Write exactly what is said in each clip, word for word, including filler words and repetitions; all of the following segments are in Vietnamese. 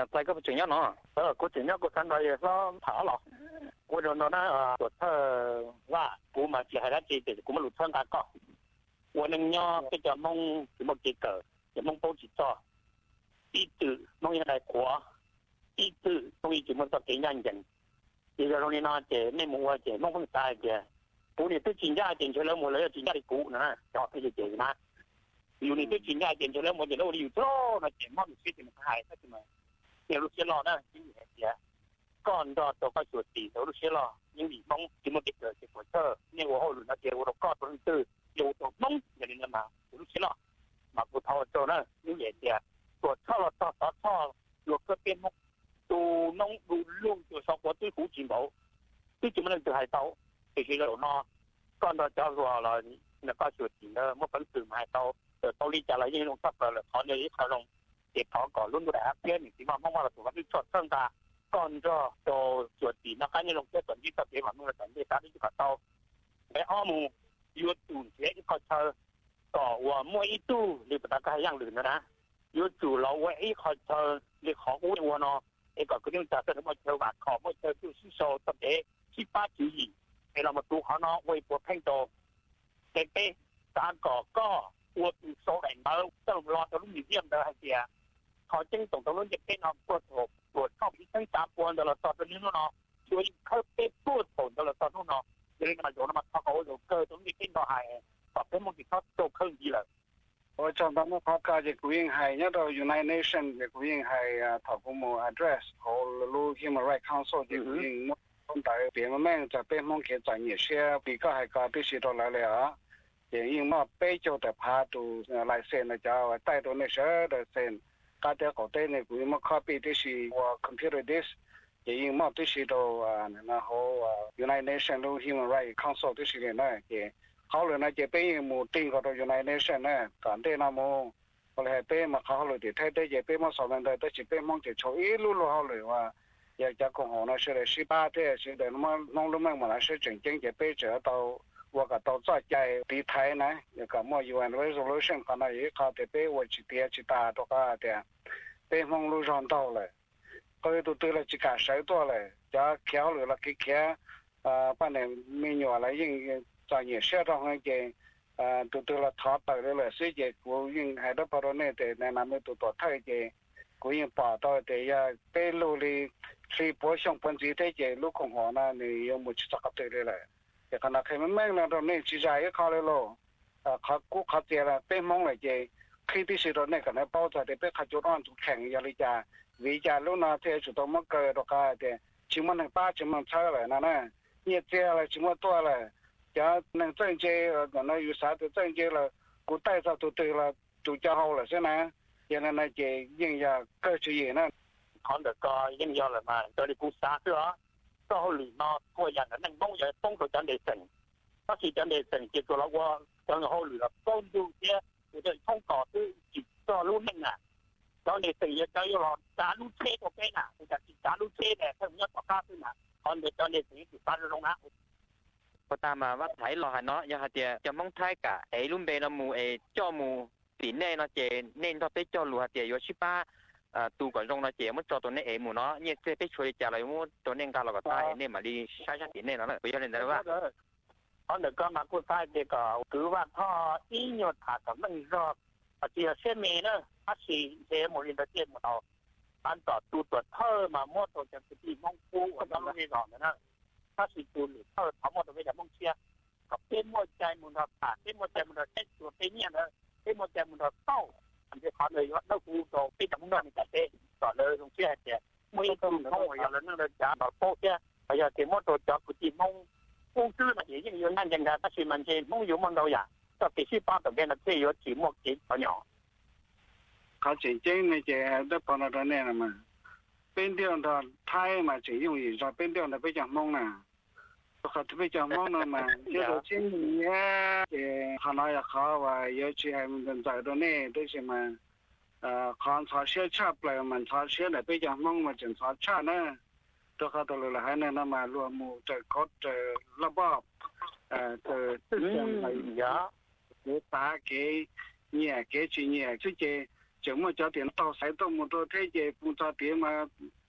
là tại cái chuyện nó ờ có chuyện có thành rồi nó thả lọ của nó nó của thơ và của mà chỉ hay là chỉ để của mà lụt thân ta có của nên nhau cái cho mong chỉ một cái cờ chỉ mong bố chỉ cho ý tự mong như này của ý tự mong chỉ một cái nhân dân thì rồi nên nó chỉ nên mua chỉ mong không sai kìa của này tôi chính ra tiền cho nó mua lấy chính ra đi cũ nữa cho cái gì gì màอยู่นี่ที่จริงได้เจนจะเริ่มหมดจะเริ่มอยู่โตนะเจนมอมันคิดถึงหายซะใช่ไหมเดี๋ยวรู้เสียรอนะยิ่งเสียก่อนรอตัวก็สวดตีเดี๋ยวรู้เสียรอยิ่งดีมองที่มันติดเกิดที่ปวดเธอเนี่ยว่าเขาหลุดนะเดี๋ยวเราก็ตัวนี้ตื้ออยู่ตัวมองอย่างนี้มารู้เสียรอมาพูดทอโจนะยิ่งเสียปวดท่อเราต่อต่อท่อหลุดก็เป็นมองตัวน้องดูลุ่มตัวสองตัวตื้อหูจีนเบาตื้อจีนมันจะหายเต้าไปที่เราเนาะก่อนเราจะรอเราเนี่ยก็สวดตีเนอะเมื่อเป็นตื่นหายเต้าตอนนี้จะอะไรยังลงทับเลยขอเนี่ยเขาลงเก็บของก่อนรุ่นก็ได้ครับเพื่อนที่มาเพราะว่าเราถูกว่าที่ชดเชิงตาก่อนจะโตสวดตีนะคะนี่ลงเพื่อส่วนที่ตัดเก็บของเราส่วนที่การที่จะต่อและอ้อมูยูจูเสียที่เขาเชิญต่อว่ามวยตู้หรือปตากายย่างหรือนะนะยูจูเราไว้เขาเชิญหรือของอุ้ยวัวนอเอกก็เรื่องจากเรื่องมาเชิญว่าขอมาเชิญที่ซิโซตัดเดที่ป้าจีอีให้เรามาดูเขาเนาะไว้ปวดแพ่งโตเป๊ะการก่อก็我所领到都落到啲 museum 度係嘅，佢正同到啲嘅邊個個個個靠醫生習慣到啦，到到呢度咯，所以佢被波同到啦，到到咯，你咪做啦嘛，佢好就佢種嘅邊個係，或者冇其他做抗議啦。 我trong đó có cái gì cũng hay nhất là United Nations thì cũng hay thảo cũng một address hoặc là Human Rights Council thì cũng muốn đại biểu mìnhจะเป็นมองเกี่ยวกับเนี่ยเชื่อปีก็ให้การพิจารณาเลยอ่ะยิ่งมาเป้โจแต่พาดูลายเส้นนะเจ้าใต้ตัวนี้เชื่อแต่เส้นการเดินของเต้เนี่ยกูยิ่งมาคอปีที่สี่ว่าคอมพิวเตอร์ดิสยิ่งมาที่สี่ตัวนะเขา United Nations หรือ Human Rights Council ที่สี่เนี่ยนะเขาเลยนะจะเป็นหมู่ติ้งกับตัว United Nations นะการเต้นนะโมก็เลยเป้มาเขาเลยที่ไทยได้จะเป้มาสอนกันแต่จะเป้มองจะโชว์อีรู้รู้เขาเลยว่าอยากจะคงหัวนะเชื่อเลยสิบ八เท่เชื่อเลยมันน้องรู้มั้งมันนะเชื่อจริงจริงจะเป้เจอตัว我个到在在地台呢，那个么 U N resolution 可能也靠得被我去点去打多个的，北方路上到了，嗰度对了几个手多了，加桥了了给开，呃，把那美女来用在你社上那个，呃，都对了他到了了，所以就我用还都跑到那的那那么都到太的，我用报道的呀，北路的是波上本地的个路空河呢，你有冇去这个对的了？แต่ขณะที่มันแม่งนะตอนนี้จีใจเขาเลยโลเขากู้เขาเจริญเป็นมองเลยเจคือที่สุดเนี่ยกันนะเป้าจะได้เป็นขจุดอ่อนถูกแข่งยาลิจาวิจารลูนาเทสุดต้องมาเกิดตัวกันแต่ชิมันหนึ่งป้าชิมันเท่าเลยนะนะเนี่ยเจอะไรชิมันตัวเลยจะหนึ่งเจ้าเจกันนะอยู่สายตัวเจ้าเจเลยกูใต้ซาตัวตัวละจูเจ้าเขาเลยใช่ไหมอย่างนั้นนะเจยิ่งยาเกิดชื่อนั่นเขาเด็กก็ยิ่งยาเลยมาตัวนี้กูสาตัวก็หลีนอตัวอย่างนั้นนั่งมองอย่างต้องตัวจันเดชน์ถ้าที่จันเดชน์เกี่ยวกับเราว่าจังเขาหลีเราต้นดูเนี่ยจะท่องต่อที่จิตก็รู้นั่งอ่ะจันเดชน์จะจะรอจารุเทศโอเคน่ะจะจิตจารุเทศเนี่ยถ้ามีต่อข้าขึ้นน่ะตอนเด็กจันเดชน์จิตตาลงนะพอตามมาว่าไทยรอหันเนาะยังหาเดียจะมองไทยกะไอ้รุ่นเบนมูไอ้เจ้ามูปีเน่เนาะเจเน่นทอไปเจ้าลูหาเดียโยชิป้าอ่าตูก่อนลงนะเจมันจอตัวนี้เอหมูเนาะเนี่ยเจไปช่วยจ่าอะไรมูตัวนี้การเราก็ตายเนี่ยมาดีใช้ใช้ปีเน่เนาะไปยังเล่นได้ว่าเขาเด็กก็มากู้ใต้เด็กก็คือว่าท่ออีหยดขาดกับมันก็อาจจะเส้นเมย์เนาะถ้าสีเจมูลินตะเจียนหมดเอาอันต่อตูตัวเธอมาโม่ตัวจะตีมองกู้ก็ต้องไม่หลอกนะถ้าสีตูหรือเธอเขาโม่ตัวไม่จะมองเชียกับเป็นโม่ใจมุนทขาดเป็นโม่ใจมุนทเส้นตัวเป็นเนี่ยนะเป็นโม่ใจมุนทเต้าอันที่เขาเลยว่าเรากูโตเป็นจากมุนทมีแต่เต้ต่อเลยตรงเชี่ยเจ้ไม่ต้องเข้าอย่างนั้นเลยจ้าต่อโป๊ะเชี่ยพยายามเตะโม่ตัวจับกูตีมองกู้ซื้อมาอย่างยิ่งยืนนั่นยังไงถ้าสีมันเช่มองอยู่มองเราอย่างก็ติดที่ป้าตัวเองนะเที่ยวจีมอกจีตัวหน่อเขาจริงจริงในเจ้าได้พอเราได้เนี่ยนะมันเป็นเดียวกันไทยมาจริงอยู่อีกจะเป็นเดียวกันไปจากมองน่ะเขาที่ไปจากมองน่ะมันเจ้าจริงเนี่ยเจ้าขนาดเขาว่าเยอะที่ให้มันใจตัวนี้ด้วยใช่ไหมเอ่อคนชาเชื่อชาเปล่ามันชาเชื่อเนี่ยไปจากมองมาจนชาชาเนี่ยตัวเขาตัวเลยให้เนี่ยนะมารวมหมู่จะกดจะระบอบเอ่อจะsystemอะไรอย่างเงี้ยตาเกยเนี่ยเกยจีเนี่ยชื่อเจ chỉ mà cho tiền tàu sai tàu một đôi thế gì cũng cho tiền mà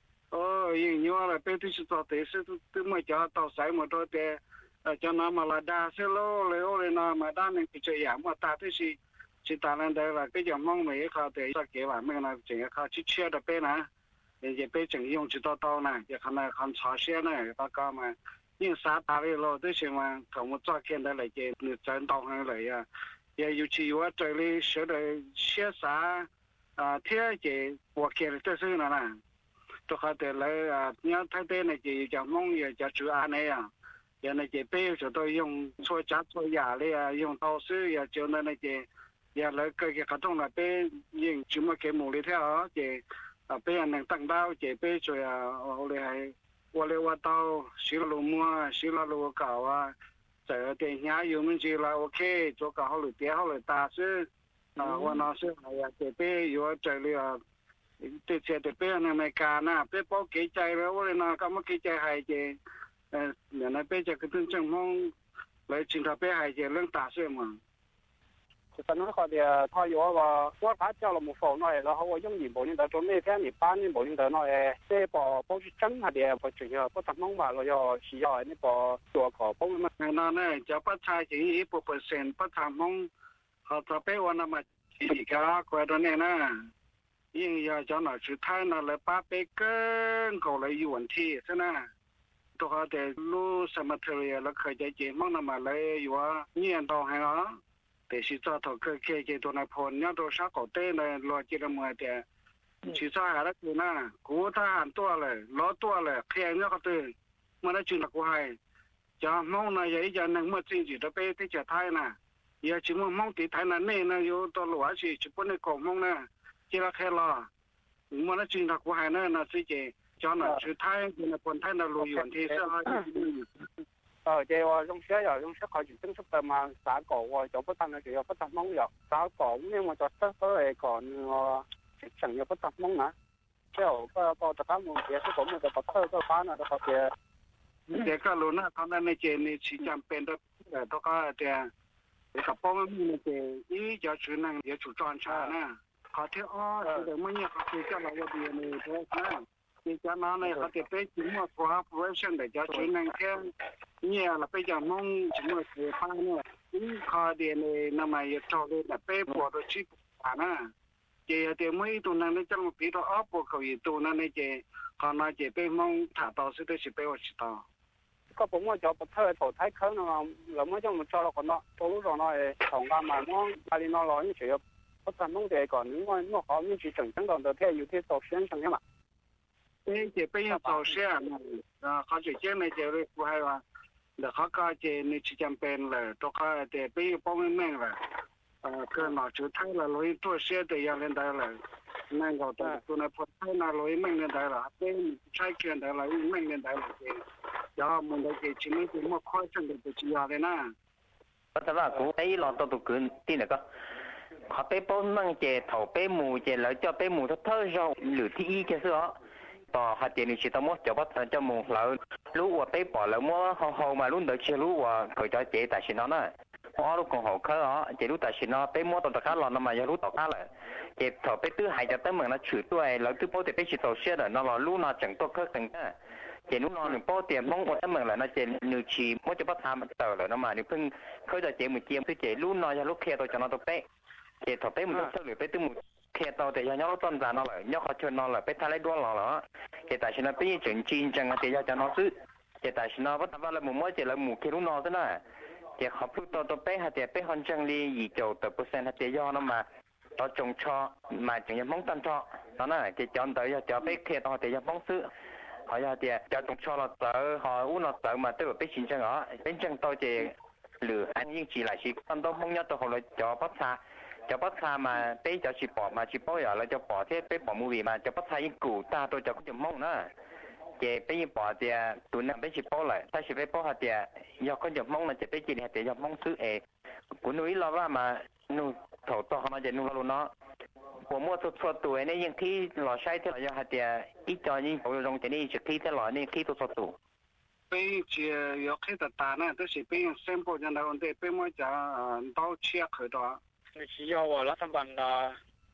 ơ yên nhiều là bây giờ cho tiền sẽ tự mà cho tàu sai một đôi thế cho nó mà là đa sẽ lô lấy ô nó mà đa nên cái chuyện mà ta thế gì chỉ ta lên đây là cái dòng mong mấy khó để cho cái bạn mình là chỉ khó chỉ chia được bên nè để chỉ bên chừng用chỉ tàu tàu nè chỉ khả năng không xóa xe nè ta có mà nhưng xã ta đi lo thế gì mà không một cho kiện đây là chỉ được chân tàu hay là à也尤其我这里学的写啥啊，贴这我看的这是哪呢？都还得来啊，你要他的那些叫梦也叫主安的呀，也那些背就都用做家做压力啊，用刀手也就那那些也来个个各种那背用怎么给木里头这啊背人能当到这背就啊，后来还我来我到修了路么，修了路搞啊。这电下有们就来 OK 做个好了点好了大事啊我那是哎呀这边有这里啊这些这边那没干呐别包给ใจ了我那干嘛给ใจ还这呃那边这个真正忙来经常别还这能大事嘛反正好的他有个我他叫了木房那然后我用你无领导做每天你班你无领导那这把包去整下的不主要不怎么嘛了要需要那个做个包嘛那那叫不差钱一不 percent 不差梦好这边我那么几个怪的呢呢因要叫那去太那来把别跟搞来有问题是呢都好的路什么特别了可以节目那么来有啊念到还啊แต่สิจอถกเคเคตัวนาพลเนี่ยตัวชักก่อเต้เลยรอจิตมวยแต่สิจอหาแล้วคือน่ะกูทหารตัวเลยล้อตัวเลยแข่งเนี่ยก็ตื่นมาได้จุนกูให้จะมองนะอย่างอย่างหนึ่งเมื่อจริงจิตไปที่จะไทยน่ะอย่าชิมมองติดไทยน่ะนี่นะอยู่ตัวหลวงสิชิปุ่นในกองมองน่ะจิละแค่รอมาได้จุนกูให้น่ะนะสิเจจอน่ะชื่อไทยเป็นคนไทยน่ะรู้อยู่ที่เสื้อ ờ thì trong xe rồi trong xe khỏi chuyển tính sắp mà xã cổ rồi chỗ bất thành là chỉ có bất thành mong rồi xã cổ nhưng mà cho tất tới còn chắc chắn là bất thành mong nữa kiểu có có tất cả mọi chuyện sẽ cũng một cái bất thơ có phá nào đó có thể để cái luôn á thằng này chuyện này chỉ chăm bên đó để đó có để để các bố mình để ý cho chú năng để chú chọn cha nè có thể ó để mấy nhà có thể cho là cái điều này thôi nè thì cho nó này có thể phải chỉ một cooperation để cho chú năng theo nhiều là bây giờ mong chúng là người pha nữa những kho điện này nằm ở chỗ đây là bé bỏ đồ chip à nè chỉ thì mấy tụi này nó trong một tí đó ốp bộ cầu gì tụi này chỉ còn nói chỉ bé mong thả tàu sẽ tới chỉ bé ở chỉ tàu có bốn mươi chỗ bật thơ thổ thái khơi nó là mới trong một chỗ là còn đó tối rồi nó thòng ra mà nó ba đi nó nói như chuyện có thành mong để còn những người nó họ những chuyện chẳng chẳng còn được theo nhiều thiết tổ xuyên chẳng mà thế chỉ bé tổ xuyên à họ chỉ chơi này chỉ được hay là để họ có chỉ nên chỉ chăm bên là tôi có để bây giờ bao nhiêu năm là cái nào chú thấy là lối tôi xe để giờ lên đây là nên gọi tôi tôi nói phải thấy là lối mình lên đây là bên trái kia đây là mình lên đây là cái giờ mình đây cái chỉ nên cái một khoai chân để chỉ giờ đây nè bắt đầu là cú ấy lo tôi tụi cứ tin được không họ bé bao năng chè thầu bé mù chè lợi cho bé mù thơ thơ rồi lử thi cái đó bỏ hạt tiền chỉ tao mua cho bắt cho mù lỡ lú và bé bỏ lỡ mua hầu hầu mà luôn đợi chia lú và cởi cho chế tại xin nó nè họ lúc còn hậu khơi đó chế lú tại xin nó bé mua tao cá lòn nó mà giờ lú tao cá lại chế thầu bé thứ hai cho tới mừng nó chửi tôi lỡ thứ bao thì bé chỉ tao xe rồi nó là lú nó chẳng tôi khơi từng cái chế lú nó đừng bao tiền mong một tới mừng là nó chế nửa chỉ mua cho bắt tham tờ rồi nó mà nếuพึ่งkhơi cho chế một chiêm thứ chế lú nó cho lúc kia tôi cho nó tôi bé chế thầu bé một lúc sau rồi bé thứ một khi tao thì nhau nó tuân ra nó lại nhau họ cho nó là bé thay lấy đua lò đó thì tại sao nó bây giờ chuyện chín chẳng thì cho nó giữ thì tại sao nó bắt đầu là một mỗi chỉ là một cái lúc nó thế này thì họ phụ tao tao bé hay thì bé hơn chẳng đi gì chỗ tập percent hay thì do nó mà tao trồng cho mà chẳng như mong tan cho đó này thì chọn tới cho bé khi tao thì mong giữ họ ra thì cho trồng cho là tới họ uống nó tới mà tới bé chín chẳng đó bên chẳng tao thì lừa anh nhưng chỉ là chỉ tao tao mong nhớ tao họ lại cho bắt xa cho bắt xa mà bé cho chị bỏ mà chị bỏ giờ là cho bỏ thế bé bỏ mua mà cho bắt xa những củ ta tôi cho có chừng mong nữa chị bé như bỏ thì tụi nó bé chị bỏ lại ta chị bé bỏ hạt thì do có chừng mong là chị bé chị hạt thì do mong xứ ế của núi lo ra mà nu thổ to nó chỉ nu lo luôn nó của mua thuật thuật tuổi này những khi lò sai thế là do hạt thì ít cho những bộ rong thì này chỉ khi thế lò này khi tôi thuật tuổi bé chỉ có khi ta ta này tôi chỉ bé xem bộ nhân đạo để bé mới cho đau chia khởi đó 需要我了，他们的啊，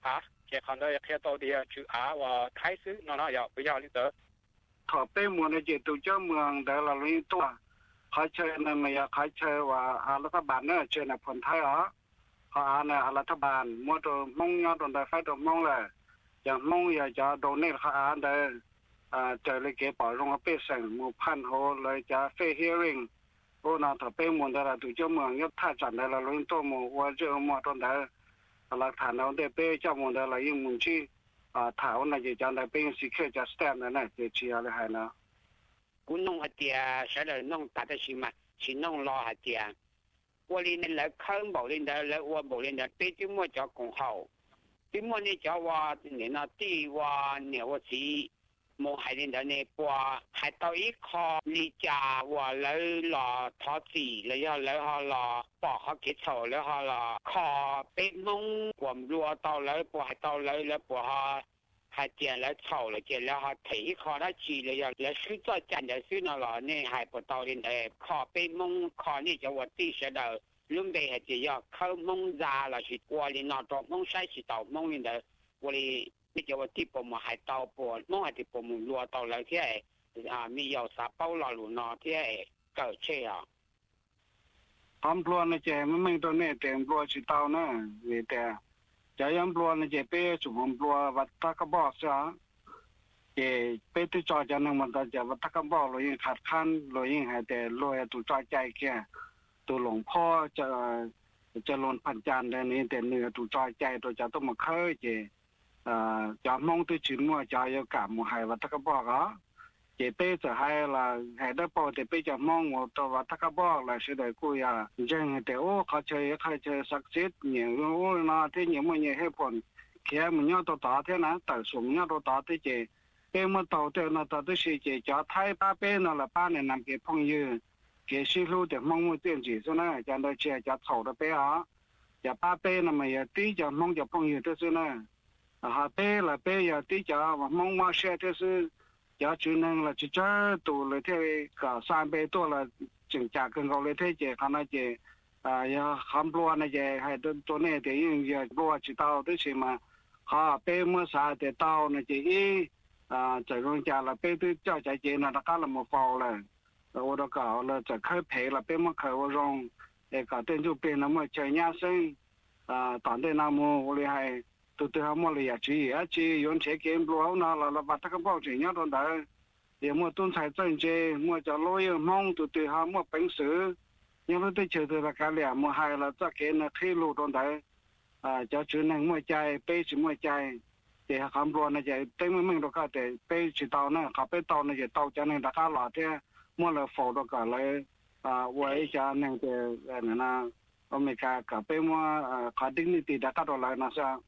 这看到看到的就啊我开始那那要不要的得。 thọ pe mua này chỉ tụ cho mường để là liên tục khai chơi này mà khai chơi và à là các bạn nữa chơi là phần thái đó họ à này là các bạn mua đồ mong nhau đồ để phải đồ mong là chẳng mong giờ cho đồ này họ à để à chơi lấy cái bảo rong pe sừng mua pan hồ lấy cho fair hearing ô nào thọ pe mua đây là tụ cho mường nhất thay chọn đây là liên tục mua và chơi mua đồ để là thằng nào để pe cho mua đây là những mùng chi à thảo này chỉ cho là bên sĩ khơi cho stand này chỉ chỉ là hay nó cũng nông hạt tiền sẽ là nông tại đây mà chỉ nông lo hạt tiền我哩呢来看无哩的来我无哩的别的么叫更好的么呢叫我呢那地我呢我是冇系哩的呢播系到一颗你家我来落托子你要来下落博下几草你下落靠别蒙我们落到来播系到来来播下係見嚟嘈嚟見嚟下睇看得住嚟又嚟輸咗陣就輸落來呢係不到呢誒靠被蒙靠呢就我啲時候準備係就要靠蒙炸啦是我哋拿到蒙西是到蒙呢度我哋呢就我啲部門係到播蒙係啲部門落到嚟即係啊咪有啥包落路攞即係搞車啊ทำปลวนี่เจมันไม่ตัวนี้แต่ปลวชิตาวนะเวแต่จะยังปลวนี่เจเป้จุ่มปลววัดตะกบอกซะเจเป้ที่จอจะนึงมันจะวัดตะกบอกเรายังขาดขั้นเรายังหายแต่รวยตัวจอใจแก่ตัวหลวงพ่อจะจะลนพันจานเดี๋ยวนี้แต่เนื้อตัวจอใจตัวจะต้องมาเคยเจอ่าจะมองตัวชิ้นมัวจะยังกะมัวหายวัดตะกบอกอ่ะเจเป้จะให้ละให้ได้พอแต่เป้จะมองว่าตัววัดตะกบอกละสุดเลยกูอยากยังแต่โอ้เขาเชยเขาเชยศักดิ์สิทธิ์เนี่ยโอ้นาที่เนี่ยมันเนี่ยให้ผลแค่มันเนี่ยตัวต่อเท่านั้นแต่สมเนี่ยตัวต่อที่เจเป้มันต่อเท่านั้นต่อที่สิเจจะไทยป้าเป้นั่นละป้าเนี่ยนำเก็บพงยืนเกี่ยสิรู้แต่มองมือเตี้ยนจีซะนะจะได้เชียจะเท่าตัวเป้ฮะจะป้าเป้นั่นมันอย่าตีจะมองจะพงยืนเท่านั้นนะฮะเป้ละเป้อย่าตีจะมองมาเชียเท่านั้นgiờ chú nên là chú cho tụเลยthế cả三倍多了整价更高了thế姐看那姐啊要含多那姐还都多那点用也多知道这些嘛哈被么啥的到那姐一啊这种家了被都叫在姐那他干了么包了我都搞了这开赔了被么开我用那搞定就变那么这样生啊当地那么我厉害tôi tôi ham mua là chỉ á chỉ用chế kiếm lúa nào là là bắt các bao chỉ nhá rồi đấy để mua tuần sai chân chế mua cho lôi mong tôi tôi ham mua bánh sứ nhưng mà tôi chờ tôi là cái lẻ mua hai là chắc cái là khi lúa rồi đấy à cho chú này mua chai bê chỉ mua chai để ham lúa này chạy tên mình mình đâu cả để bê chỉ tàu này họ bê tàu này chạy tàu cho nên đã cả lọ thế mua là phổ đâu cả lấy à vậy cho nên cái này là omega cả bê mua cả dignity đã cả rồi lại nó sao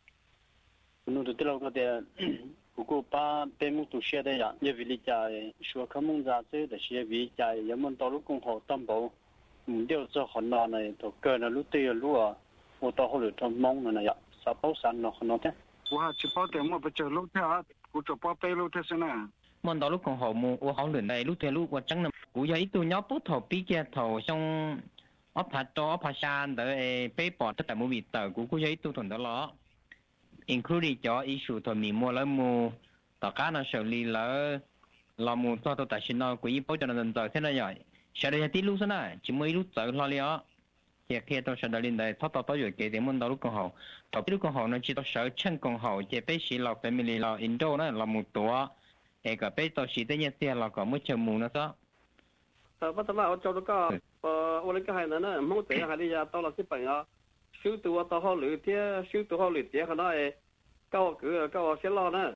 nó được lâu cái đấy, cô ba bên một tổ xe đấy à, như vì lý giải, số các môn giáo sư để xe vì giải, những môn đó lúc cũng học tâm bảo, điều cho họ nói này, tôi cơ là lúc tiêu lúc à, tôi đó họ được trong mong này à, sao bảo sản nó nó thế? Wow, chỉ bảo để mà bây giờ lúc thế à, cô cho bảo bé lúc thế thế nào? Môn đó lúc còn học mù, tôi học lần này lúc thế lúc qua trắng năm, cô giờ ít tôi nhớ bút thầu bí kia thầu xong, ấp hạt cho ấp hạt san để bé bỏ tất cả mọi việc tờ, cô cô giờ ít tôi thuần đó lo. Including cho issue thôi mình mua lấy mua tất cả nó xử lý là là mua cho tôi tại sao nó quỹ bảo cho nó dần dần thế này vậy sau đây tí lúc thế này chỉ mới lúc tới lo liền thì khi tôi sau đó lên đây thoát thoát rồi cái điểm muốn đó lúc còn học đầu lúc còn học nó chỉ tôi sợ chân còn học chỉ bé sĩ là family là Indo nó là một tuổi cái cái bé tôi sĩ tới nhất thì là có mới chơi mua nó đó ờ bắt đầu là cho nó có ờ tôi cái hay nữa nó không thể hay đi ra tao là cái bệnh à siêu tụ tao họ lười thế siêu tụ họ lười thế cái đó cao cứ cao sẽ lo nữa